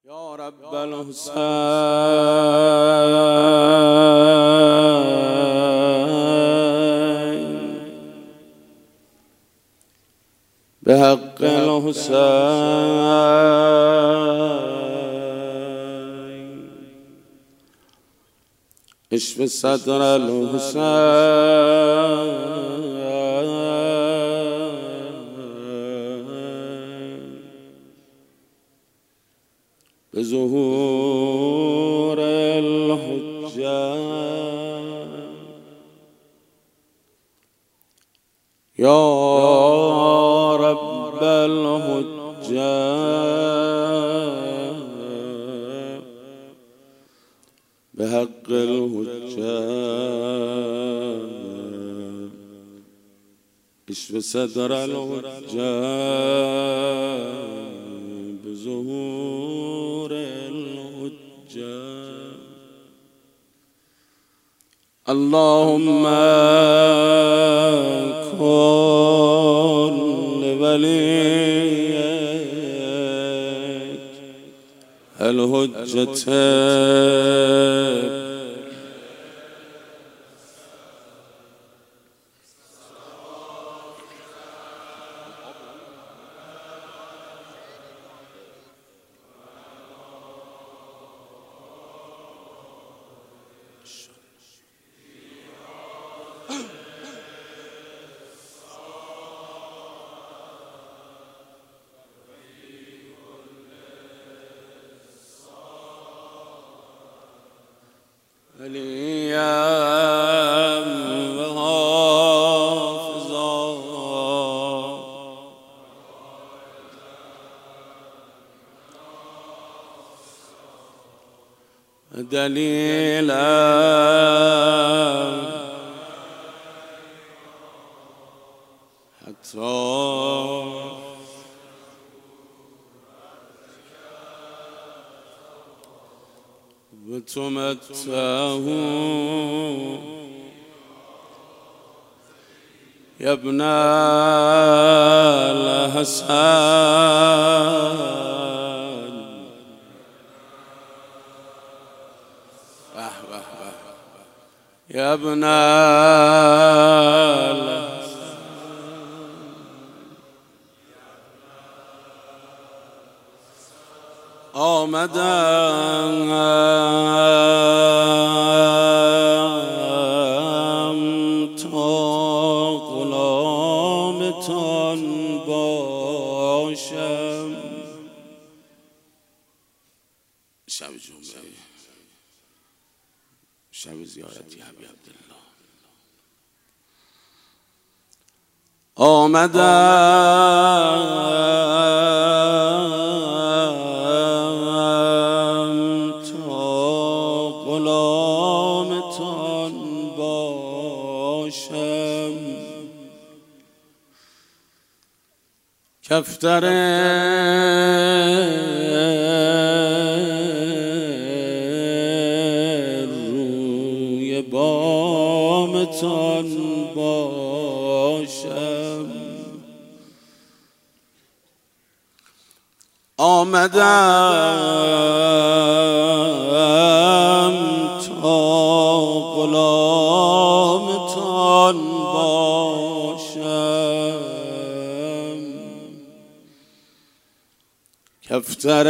یا رب الحسین به حق الحسین اشف صدر الحسین به ظهور الحجة یا رب الحجة به حق الحجة اشف صدر الحجة به ظهور الحجة اللهم كن لوليك الحجة وليا وحافظا دليلا حتى وتمتعه يا ابن الحسن يا ابن آمدم تا غلامتان باشم شب جمعه شب زیارتی حبیب عبدالله آمدم تا غلامتان باشم کفتر روی بامتان باشم آمدم تا غلامتان باشم کفتر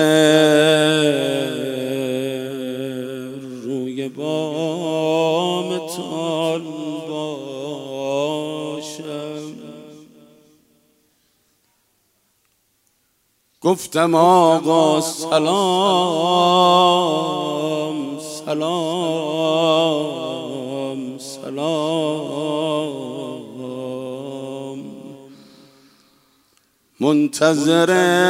روی بامتان باشم گفتم آقا سلام سلام سلام منتظر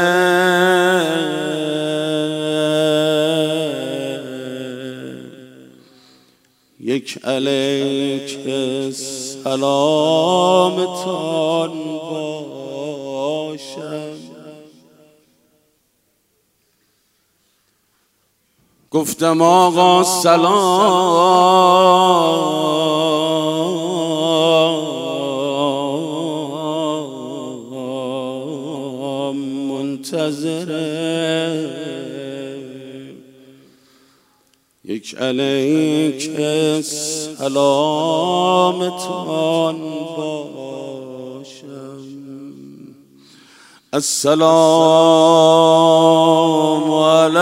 یک علیک سلامتان باشم گفتم آقا سلام منتظر یک علیک سلامتان باشم. السلام علی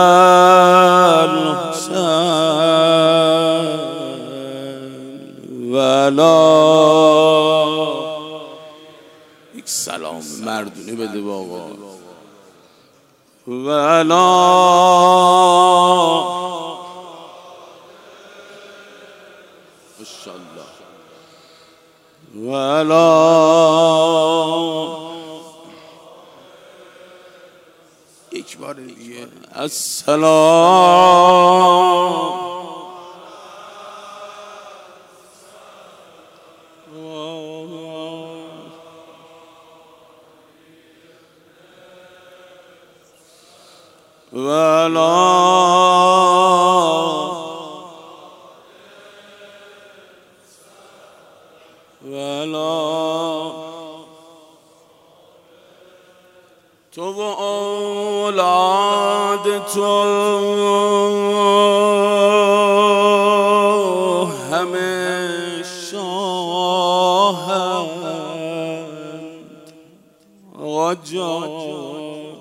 الحسین و علی. یک سلام مردونه بده بابا. و علی ماشاءالله و علی یک بار دیگه السلام و علی تو و اولاد تو همه شاهند آقا جان.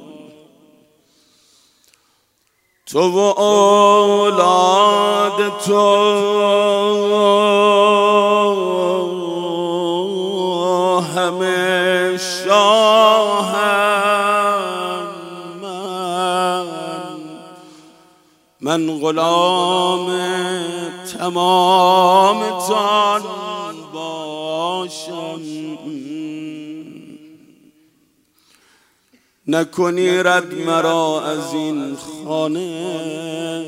تو و اولاد تو همه شاهند. من غلام تمامتان باشم. نکنی رد مرا از این خانه،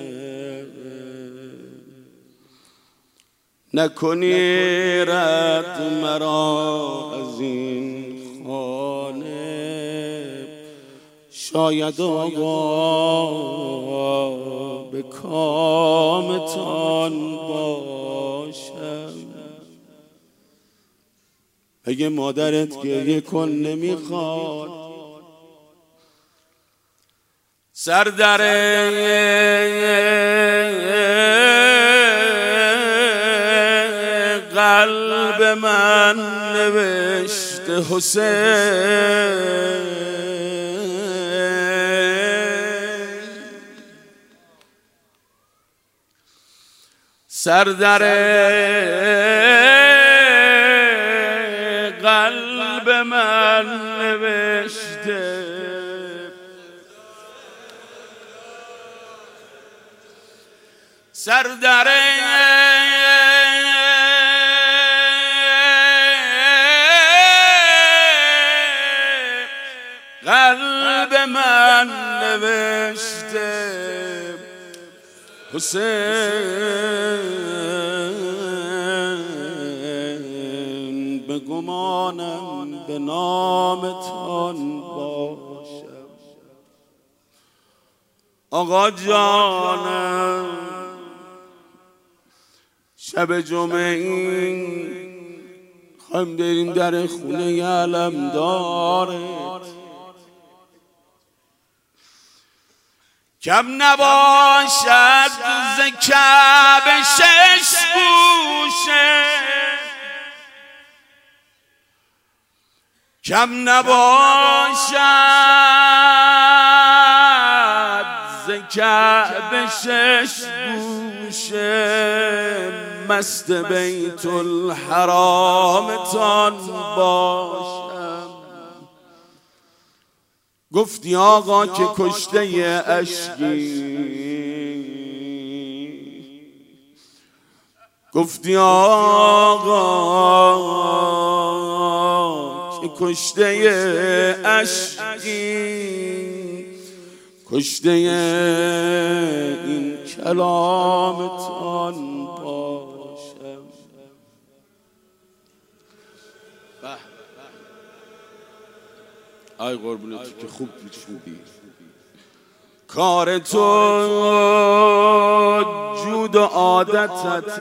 نکنی رد مرا از این خانه. شاید آقا به کامتان باشم. اگه مادرت گریه کن نمیخواد، سر در قلب من نوشته حسین. سر در قلب من نوشته سر در قلب من نوشته حسین. به گمانم به نامتان باشم. آقا جانم شب جمعه این خواهیم بریم در خونه علمدارت. کم نباشد ز کعبه 6 گوشه، کم نباشد ز کعبه 6 گوشه. مست بیت الحرامتان باشم. گفتی آقا که کشته اشکی، گفتی آقا که کشته اشکی، کشته این کلامتان باشم. ای قربونت که خوب می‌شودی. کار تو جود و عادتت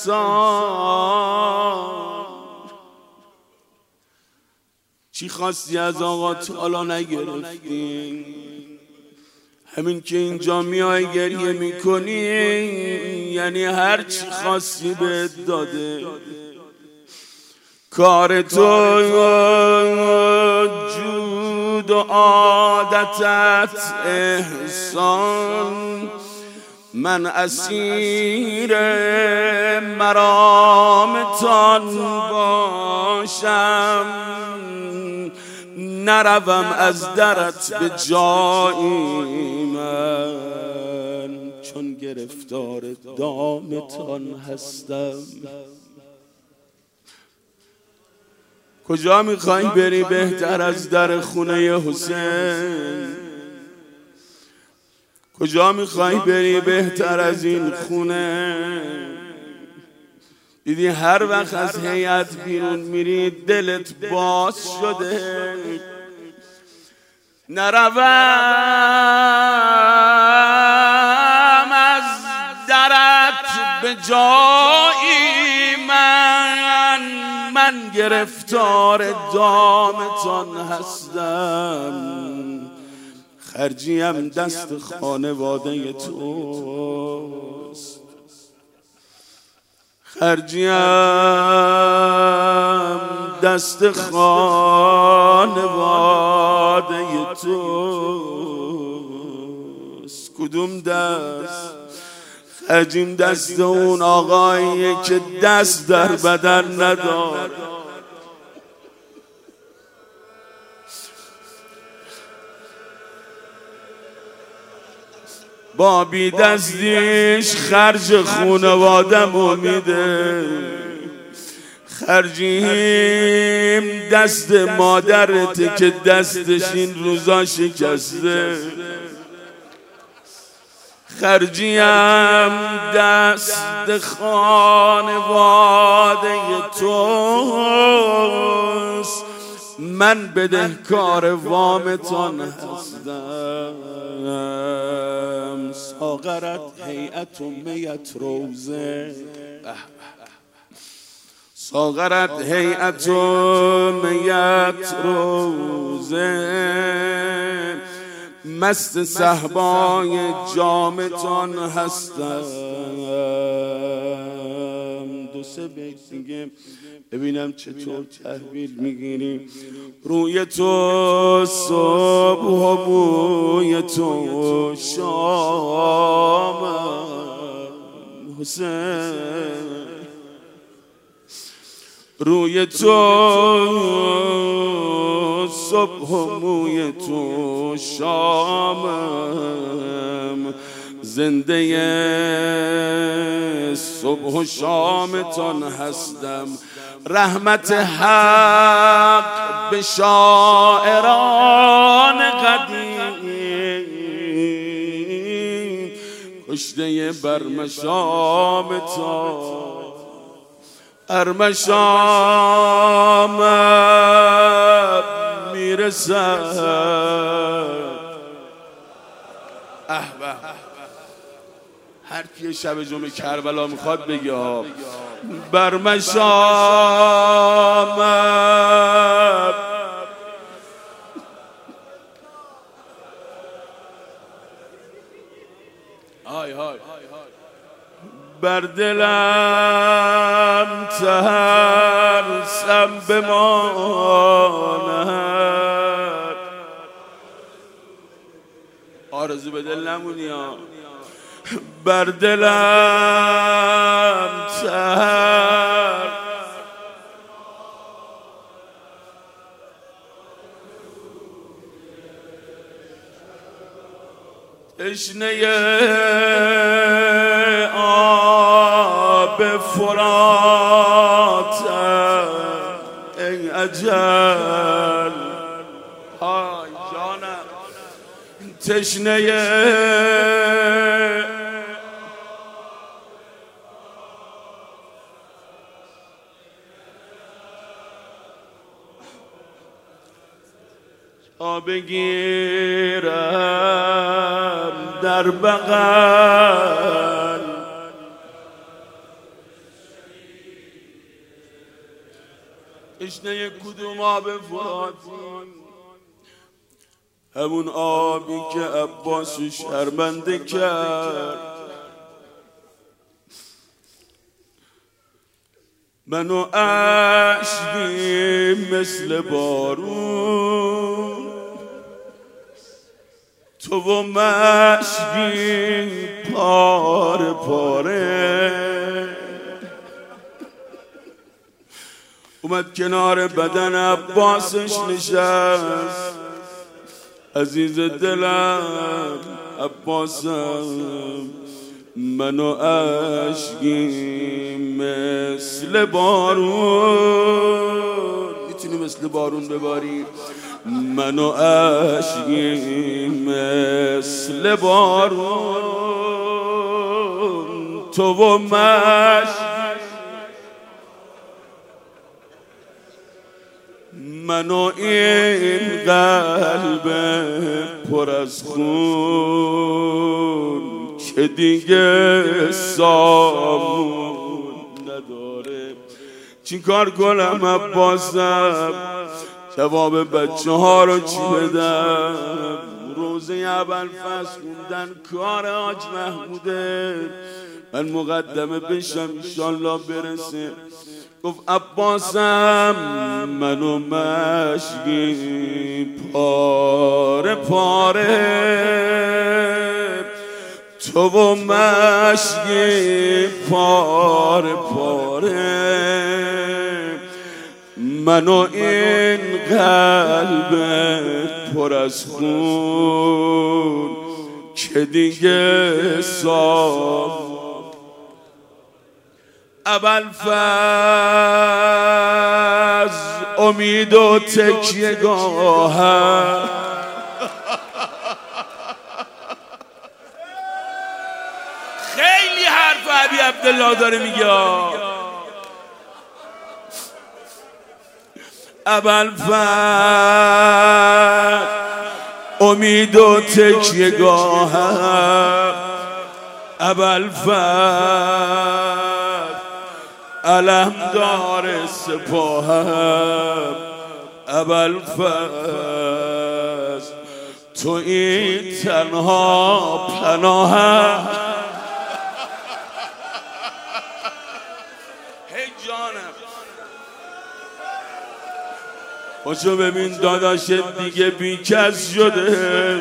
احسان. چی خواستی از آقا تا حالا نگرفتی؟ همین که اینجا میای گریه میکنی یعنی هر چی خواستی بهت داده. کار تو جود و عادتت احسان، من اسیر مرامتان باشم، نروم از درت به جایی من، چون گرفتار دامتان هستم. کجا میخوای بری بهتر از در خونه حسین؟ کجا میخوای بری بهتر از این خونه؟ دیدی هر وقت از هیئت بیرون میری دلت باز شده. نروم از درت به جایی من گرفتار دامتان هستم، خرجیم دست خانواده توست، خرجیم دست خانواده توست. کدوم دست؟ خرجیم دست اون آقایی که دست در بدن ندار، با بی دستیش خرج خونوادمو میده. خرجیم دست مادرته که دستش این روزا شکسته، خرجیم دست خانواده توست، من بدهکار وامتان هستم. ساغرت هیئت و میت روزه، ساغرت هیئت و میت روزه، مست صحبای جامتان هستم. دو سه بیت دیگه ببینم چطور تحویل میگیری. روی تو صبح و بوی تو شام حسین، روی تو صبح و موی تو شامم، زنده صبح و شامتان هستم. رحمت حق به شاعران قدیم، کشته برمشامتان ارمشام میرسد. هر کی شب جمعه کربلا میخواد بگه ها برمشام بر دلم ترسم بماند. آرزو به دل نمونی ها. بر دلم تشنه آب فرات ای اجل، های جانم تشنه بگیرم در بغل، تشنه کدوم آب فراتی؟ همون آبی که عباسو شرمنده کرد منو اشکی مثل بارون تو و مشکی پاره پاره اومد کنار بدن عباسش نشست عزیز دلم عباسم منو اشکی مثل بارون میتونی مثل بارون بباری منو اشکی مثل بارون تو و مشکی منو این قلب پر از خون که دیگه سامون نداره چی کار کنم عباسم جواب بچه ها رو چی بدم روزه ابوالفضل خوندن کار حاج محموده من مقدمه بشم انشالله برسه گفت عباسم منو مشکی پاره پاره تو و مشکی پاره پاره منو این قلب پر از خون که دیگه سام ابوالفضل امید و تکیه‌گاه خیلی حرف ابی عبدالله داره میگه ابوالفضل امید و تکیه‌گاه ابوالفضل علمدار سپاهم ابوالفضل تو این تنها پناهم هی جانم باشو ببین داداشت دیگه بیکس شده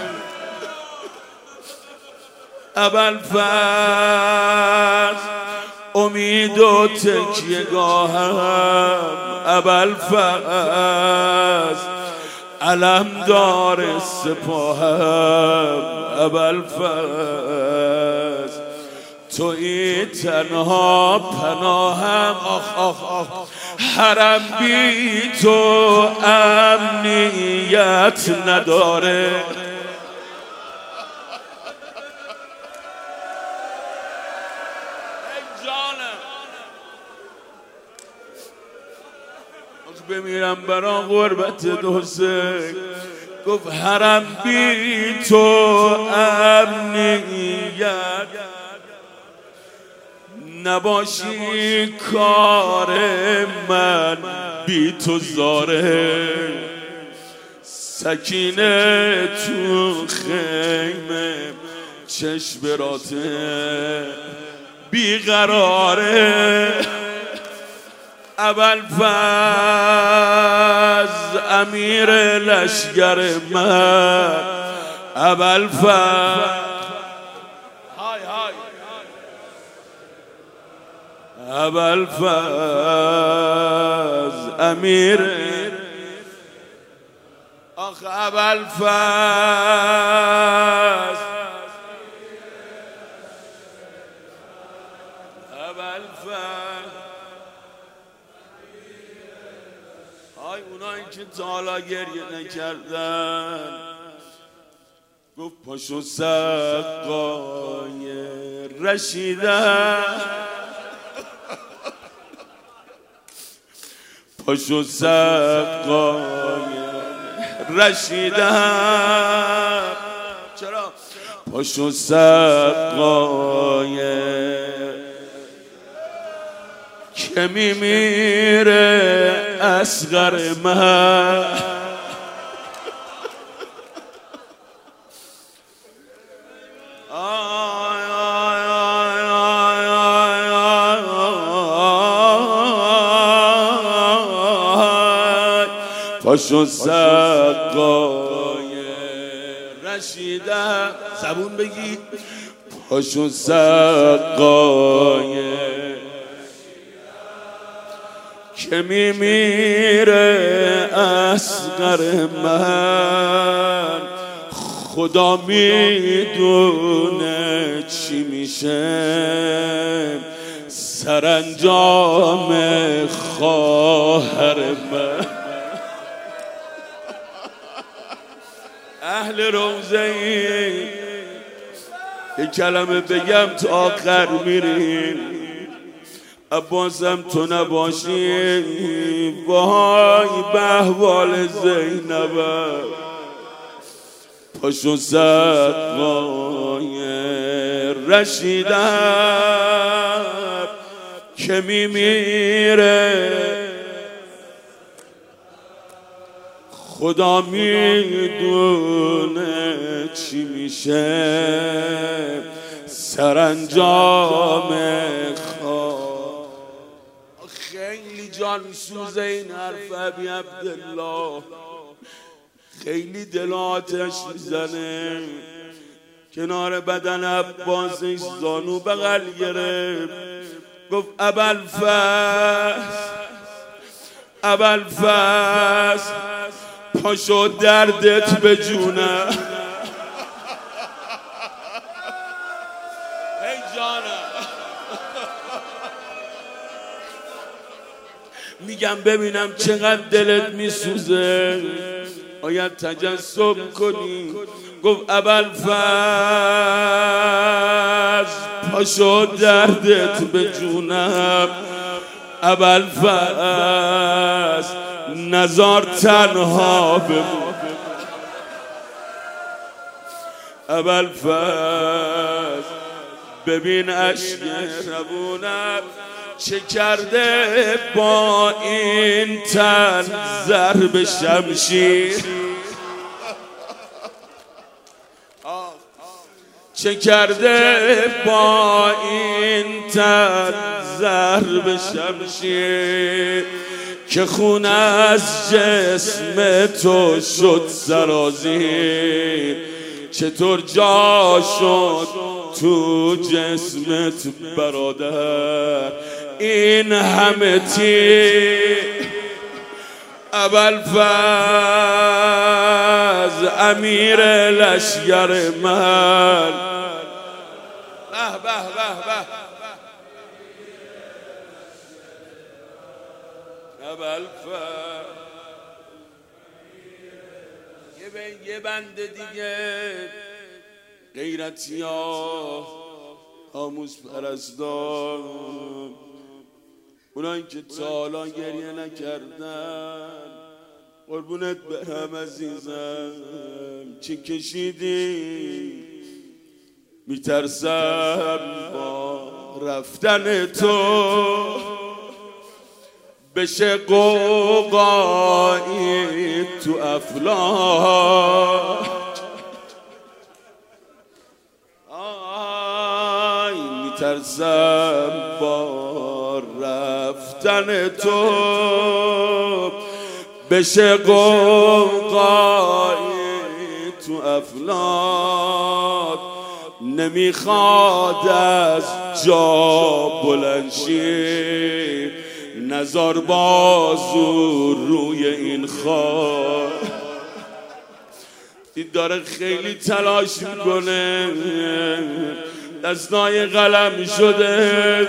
ابوالفضل امید و تکیه‌گاهم ابوالفضل علمدار سپاهم ابوالفضل تویی تنها پناهم آخ آخ آخ حرم بی تو امنیت نداره بمیرم برا غربت حسین گفت حرم بی تو امنیت نباشی کار من بی تو زاره سکینه تو خیمه چشم راته بیقراره ابوالفضل امیر لشگر من ابوالفضل ابوالفضل امیر آخ ابوالفضل ای اونایی که تا حالا گریه نکردن گفت پاشو سقای رشیدن پاشو سقای رشیدن چرا؟ پاشو سقای که میمیره اصغر من پاشو سقای رشیدم زبون بگی پاشو سقای که میمیره اصغر من خدا میدونه چی میشه سرانجام خواهر من اهل روزه ای یه کلمه بگم تا آخر میریم عباسم تو نباشی وای به احوال زینبم پاشو سقای رشیدم که میمیره خدا میدونه چی میشه سرانجام خیلی جان سوزه این حرف ابی عبدالله خیلی دل آتش میزنه کنار بدن عباسش زانو بغل گرفت گفت ابوالفضل پاشو دردت به جونم ای جانم میگم ببینم چقدر دلت میسوزه آیا تجسم کنی گفت ابوالفضل پاشو دردت به جونم ابوالفضل نزار تنها بمون ابوالفضل ببین اشک روونم چه کرده با این تن ضرب شمشیر چه کرده با این تن ضرب شمشیر که خون از جسم تو شد سرازیر چطور جا شد تو جسمت برادر این همه تیر ابوالفضل امیر لشگر من به به به به ابوالفضل یه بند دیگه غیرتی ها آموز پرستان اونایی که تا حالا گریه نکردن قربونت برم عزیزم چه کشیدی میترسم با رفتن تو بشه قوقایی تو افلاک میترسم با رفتن تو بشه قوقایی تو افلاک نمیخواد از جا بلند شی نزار بازو روی این خاک دید داره خیلی تلاش میکنه دستای قلم شده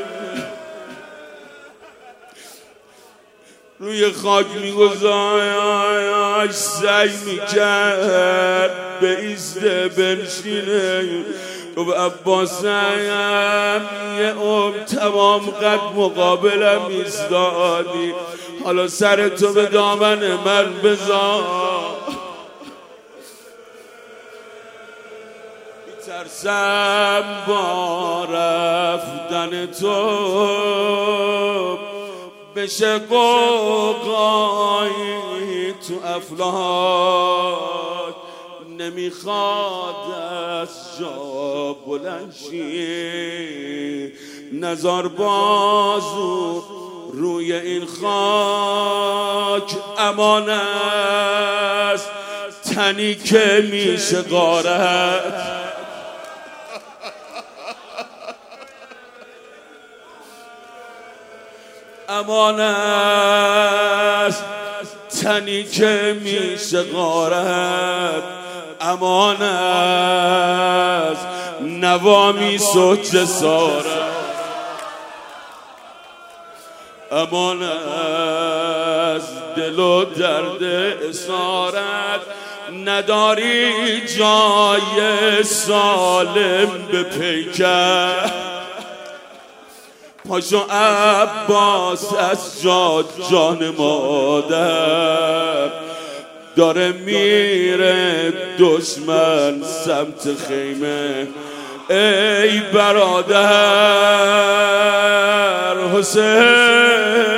روی خاک میگذاشت سعی میکرد به ایسته بنشینه گفت عباسم یه تمام قد مقابلم ایستادی حالا سر تو به دامن من بذار میترسم با رفتن تو بشه قوقایی تو افلاک نمیخواد از جا بلند شی، نزار بازو روی این خاک. امان است تنی که میشه غارت، امان است تنی که میشه غارت، امان است نوامیس و جسارت، امان است دل و درد اسارت. نداری جای سالم به پیکر، پاشو عباس از جا جان مادر. داره میره دشمن سمت خیمه، ای برادر حسین